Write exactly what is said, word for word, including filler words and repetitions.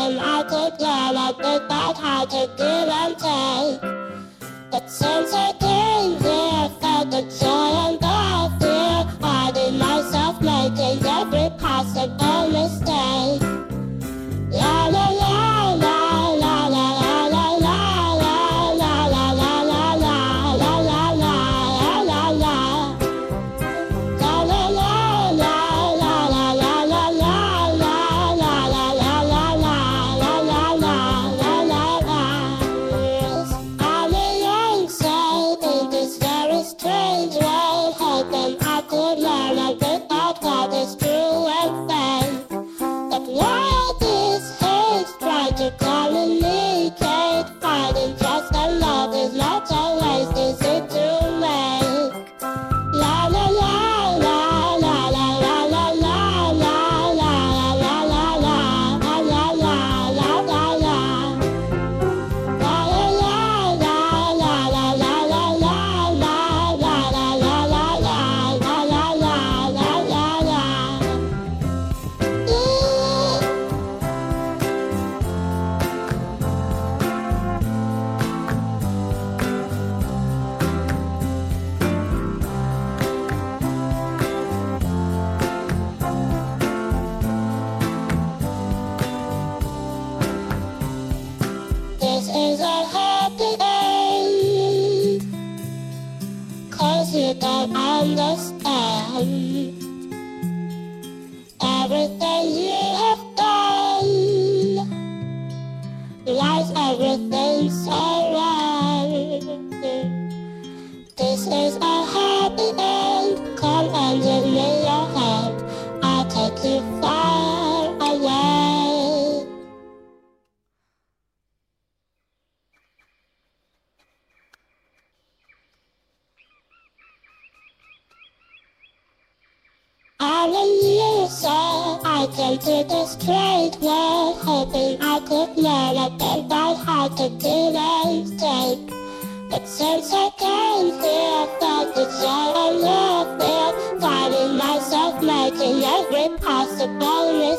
hoping I could learn a bit about how to give and take. But since I came here, felt the joy and the fear, finding myself making every possible mistake. La la la la la la la la la la la la la la la la la la la. La la la la la la la la la la la la la la la la la la la. I'm a young soul in this very strange world, hoping I could learn a bit about what is true and fake. But while this hate's trying to communicate, finding just and love is not always easy to make. La la la la la la la la la la la la la la la la la la la la. La la la la la la la la la la la la la la la la la la la. This is a happy end, 'cause you don't understand everything you have done. Lies everything so wrong. This is a happy end. Come and give me your hand. I'll take you far away. I'm a new soul. I came to this strange world, hoping I could learn a bit about how to give and take. But since I came here, felt the joy and the fear, finding myself making every possible mistake.